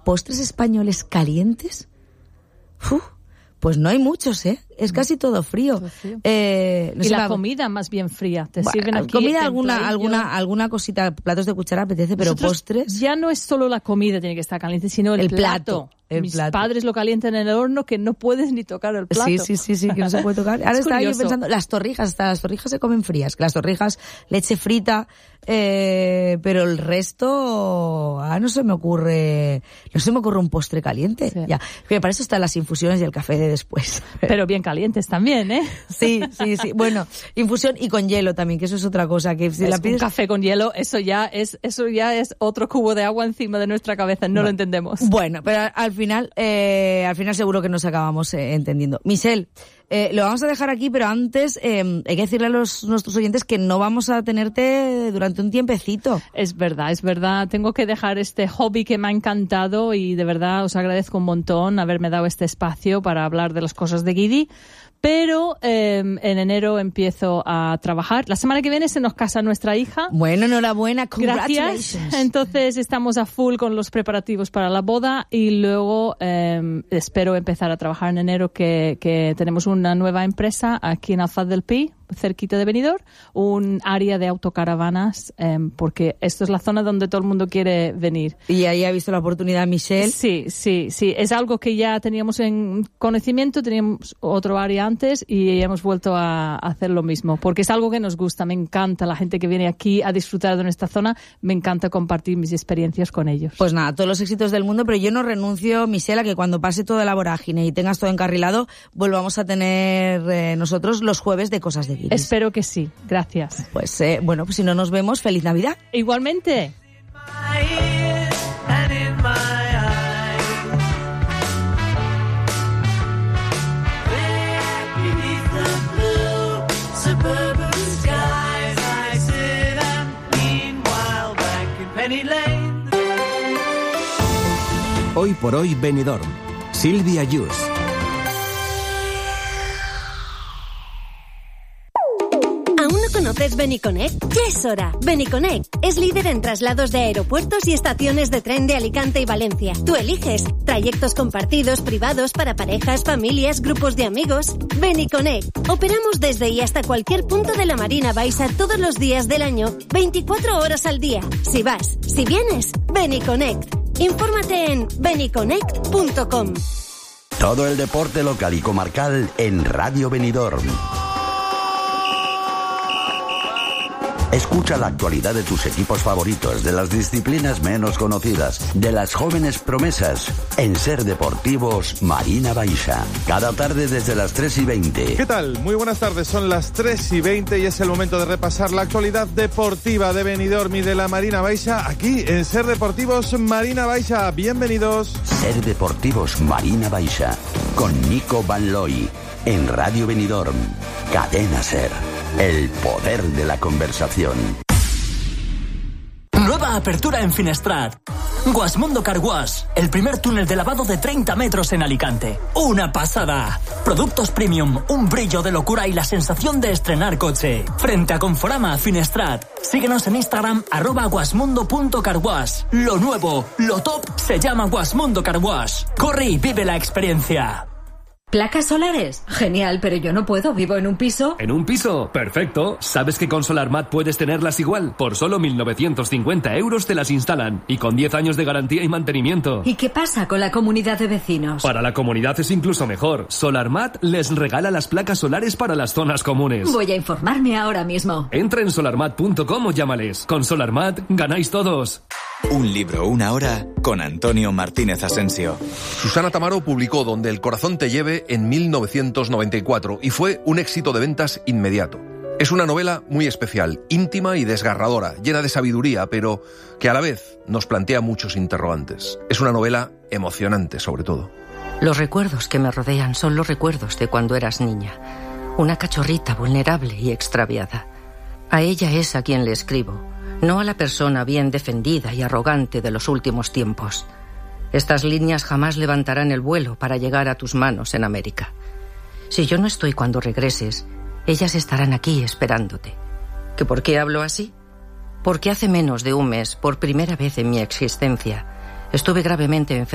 postres españoles calientes, pues no hay muchos, ¿eh? Es casi todo frío. Todo frío. No y sé, la comida más bien fría. Te sirven aquí comida, alguna cosita, platos de cuchara apetece, pero nosotros, postres. ya no es solo la comida tiene que estar caliente, sino el plato. Mis padres lo calientan en el horno que no puedes ni tocar el plato. Sí, que no se puede tocar. Ahora estaba yo pensando, las torrijas, hasta las torrijas se comen frías, que las torrijas, leche frita, pero el resto, no se me ocurre un postre caliente. Sí. Ya, que para eso están las infusiones y el café de después. Pero bien calientes también, ¿eh? Sí. Bueno, infusión y con hielo también, que eso es otra cosa. Que si la pides... Un café con hielo, eso ya es otro cubo de agua encima de nuestra cabeza, no lo entendemos. Bueno, pero al final seguro que nos acabamos entendiendo. Michelle, lo vamos a dejar aquí, pero antes hay que decirle a nuestros oyentes que no vamos a tenerte durante un tiempecito. Es verdad. Tengo que dejar este hobby que me ha encantado y de verdad os agradezco un montón haberme dado este espacio para hablar de las cosas de Guidi. Pero en enero empiezo a trabajar. La semana que viene se nos casa nuestra hija. Bueno, enhorabuena, gracias. Entonces estamos a full con los preparativos para la boda y luego espero empezar a trabajar en enero que tenemos una nueva empresa aquí en Alfaz del Pi, cerquita de Benidorm, un área de autocaravanas, porque esto es la zona donde todo el mundo quiere venir. Y ahí ha visto la oportunidad Michelle. Sí. Es algo que ya teníamos en conocimiento, teníamos otro área antes y hemos vuelto a hacer lo mismo, porque es algo que nos gusta, me encanta la gente que viene aquí a disfrutar de nuestra zona, me encanta compartir mis experiencias con ellos. Pues nada, todos los éxitos del mundo, pero yo no renuncio, Michelle, a que cuando pase toda la vorágine y tengas todo encarrilado, volvamos a tener nosotros los jueves de Cosas de Guidi. Espero que sí, gracias. Pues bueno, pues si no nos vemos, ¡feliz Navidad! Igualmente. Hoy por hoy Benidorm. Silvia Yus. ¿Conoces Beniconnect? Ya es hora. Beniconnect es líder en traslados de aeropuertos y estaciones de tren de Alicante y Valencia. Tú eliges trayectos compartidos, privados, para parejas, familias, grupos de amigos. Beniconnect. Operamos desde y hasta cualquier punto de la Marina Baixa todos los días del año, 24 horas al día. Si vas, si vienes, Beniconnect. Infórmate en beniconnect.com. Todo el deporte local y comarcal en Radio Benidorm. Escucha la actualidad de tus equipos favoritos, de las disciplinas menos conocidas, de las jóvenes promesas, en Ser Deportivos Marina Baixa. Cada tarde desde las 3:20. ¿Qué tal? Muy buenas tardes, son las 3:20 y es el momento de repasar la actualidad deportiva de Benidorm y de la Marina Baixa, aquí en Ser Deportivos Marina Baixa. Bienvenidos. Ser Deportivos Marina Baixa, con Nico Van Looy, en Radio Benidorm, Cadena Ser. El poder de la conversación. Nueva apertura en Finestrat. Guasmundo Car Wash, el primer túnel de lavado de 30 metros en Alicante. ¡Una pasada! Productos premium, un brillo de locura y la sensación de estrenar coche. Frente a Conforama, Finestrat. Síguenos en Instagram, @guasmundo.carwash. Lo nuevo, lo top, se llama Guasmundo Car Wash. Corre y vive la experiencia. ¿Placas solares? Genial, pero yo no puedo, vivo en un piso. ¿En un piso? Perfecto. ¿Sabes que con SolarMat puedes tenerlas igual? Por solo 1.950 euros te las instalan. Y con 10 años de garantía y mantenimiento. ¿Y qué pasa con la comunidad de vecinos? Para la comunidad es incluso mejor. SolarMat les regala las placas solares para las zonas comunes. Voy a informarme ahora mismo. Entra en solarmat.com o llámales. Con SolarMat ganáis todos. Un libro, una hora, con Antonio Martínez Asensio. Susana Tamaro publicó Donde el corazón te lleve en 1994 y fue un éxito de ventas inmediato. Es una novela muy especial, íntima y desgarradora, llena de sabiduría, pero que a la vez nos plantea muchos interrogantes. Es una novela emocionante, sobre todo. Los recuerdos que me rodean son los recuerdos de cuando eras niña. Una cachorrita vulnerable y extraviada. A ella es a quien le escribo. No a la persona bien defendida y arrogante de los últimos tiempos. Estas líneas jamás levantarán el vuelo para llegar a tus manos en América. Si yo no estoy cuando regreses, ellas estarán aquí esperándote. ¿Que por qué hablo así? Porque hace menos de un mes, por primera vez en mi existencia, estuve gravemente enferma.